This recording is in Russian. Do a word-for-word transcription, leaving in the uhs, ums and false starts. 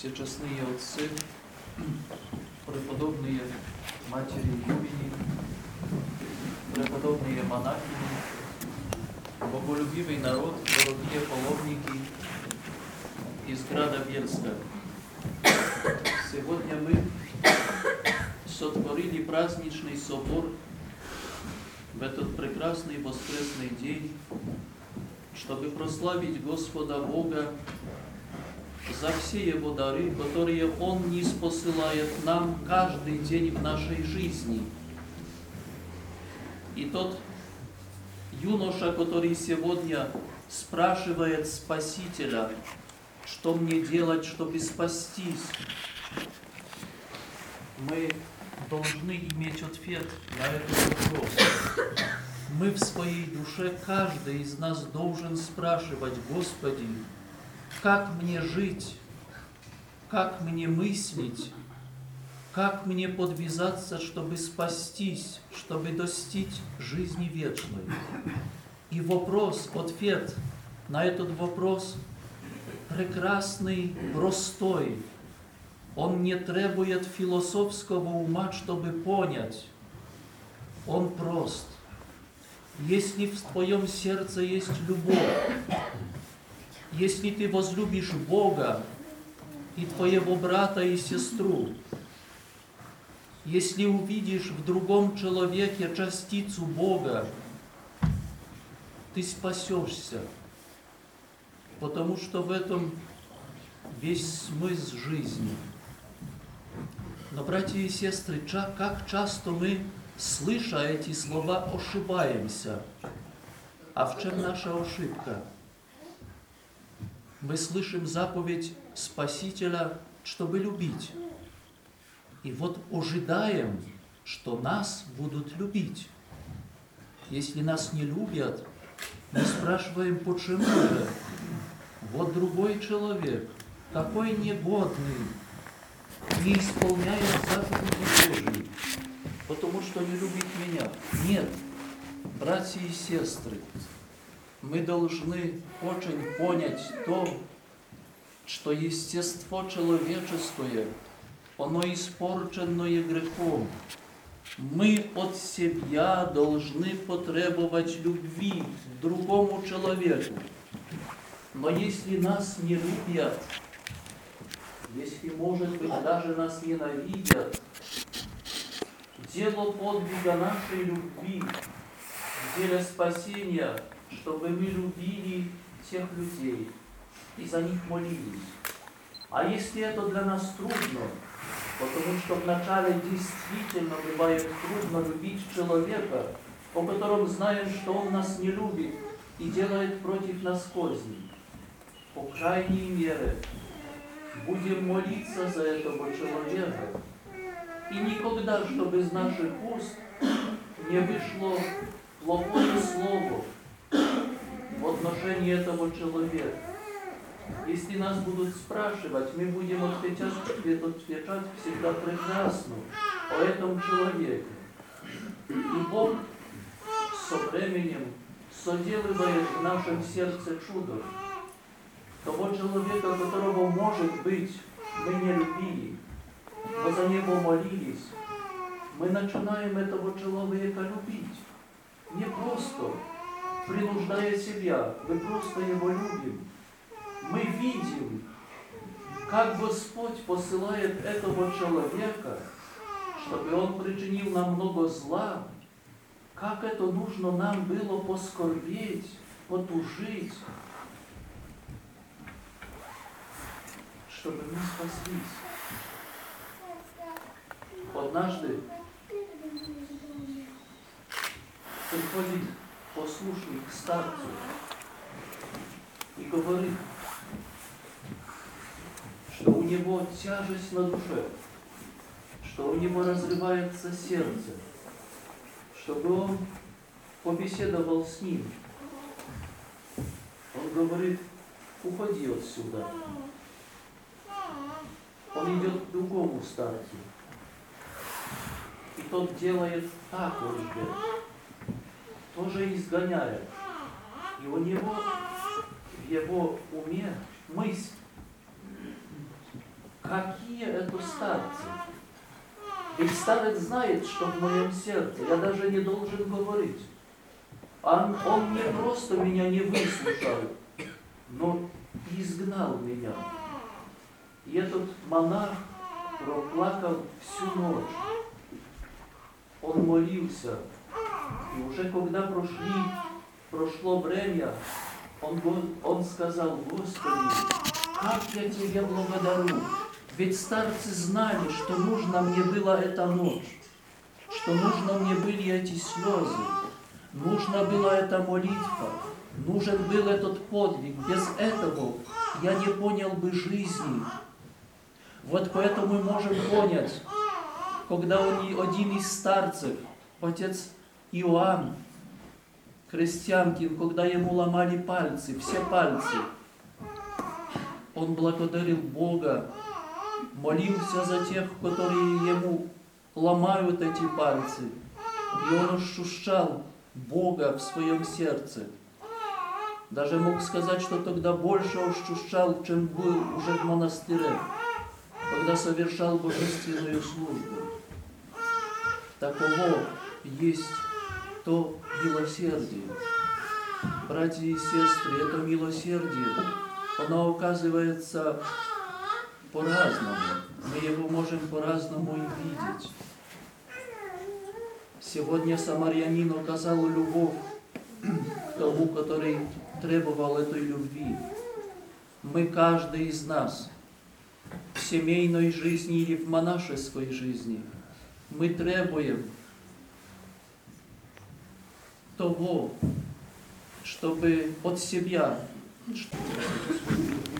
всечестные отцы, преподобные матери Юмини, преподобные монахини, боголюбивый народ, дорогие паломники из града Бельска. Сегодня мы сотворили праздничный собор в этот прекрасный воскресный день, чтобы прославить Господа Бога за все Его дары, которые Он ниспосылает нам каждый день в нашей жизни. И тот юноша, который сегодня спрашивает Спасителя, что мне делать, чтобы спастись, мы должны иметь ответ на этот вопрос. Мы в своей душе, каждый из нас должен спрашивать: Господи, как мне жить, как мне мыслить, как мне подвязаться, чтобы спастись, чтобы достичь жизни вечной. И вопрос, ответ на этот вопрос прекрасный, простой. Он не требует философского ума, чтобы понять. Он прост. Если в твоем сердце есть любовь, если ты возлюбишь Бога и твоего брата и сестру, если увидишь в другом человеке частицу Бога, ты спасешься, потому что в этом весь смысл жизни. Но, братья и сестры, как часто мы, слыша эти слова, ошибаемся. А в чем наша ошибка? Мы слышим заповедь Спасителя, чтобы любить. И вот ожидаем, что нас будут любить. Если нас не любят, мы спрашиваем, почему же? Вот другой человек, такой негодный, не исполняет заповеди Божьи, потому что не любит меня. Нет, братья и сестры, мы должны очень понять то, что естество человеческое, оно испорченное грехом. Мы от себя должны потребовать любви к другому человеку. Но если нас не любят, если, может быть, даже нас ненавидят, дело подвига нашей любви, дело спасения, чтобы мы любили тех людей и за них молились. А если это для нас трудно, потому что вначале действительно бывает трудно любить человека, по которому знаем, что он нас не любит и делает против нас козни, по крайней мере, будем молиться за этого человека, и никогда, чтобы из наших уст не вышло плохое слово в отношении этого человека. Если нас будут спрашивать, мы будем отвечать, отвечать всегда прекрасно о этом человеке. И Бог со временем соделывает в нашем сердце чудо. Того человека, которого, может быть, мы не любили, мы за него молились, мы начинаем этого человека любить. Не просто принуждая себя, мы просто его любим. Мы видим, как Господь посылает этого человека, чтобы он причинил нам много зла, как это нужно нам было поскорбеть, потужить, чтобы мы спаслись. Однажды приходит послушник к старцу и говорит, что у него тяжесть на душе, что у него разрывается сердце, чтобы он побеседовал с ним. Он говорит: уходи отсюда. Он идет к другому старцу. И тот делает так же, тоже изгоняет. И у него в его уме мысль: какие это старцы? Ведь старец знает, что в моем сердце. Я даже не должен говорить. Он, он не просто меня не выслушал, но изгнал меня. И этот монах проплакал всю ночь. Он молился. И уже когда прошли, прошло время, он, он сказал: Господи, как я Тебя благодарю. Ведь старцы знали, что нужно мне была эта ночь, что нужно мне были эти слезы, нужна была эта молитва, нужен был этот подвиг. Без этого я не понял бы жизни. Вот поэтому мы можем понять, когда он, один из старцев, отец Иоанн Крестьянкин, когда ему ломали пальцы, все пальцы, он благодарил Бога, молился за тех, которые ему ломают эти пальцы. И он ощущал Бога в своем сердце. Даже мог сказать, что тогда больше ощущал, чем был уже в монастыре, когда совершал божественную службу. Таково есть то милосердие. Братья и сестры, это милосердие, оно оказывается по-разному. Мы его можем по-разному и видеть. Сегодня самарянин оказал любовь к тому, который требовал этой любви. Мы, каждый из нас, в семейной жизни или в монашеской жизни, мы требуем того, чтобы от себя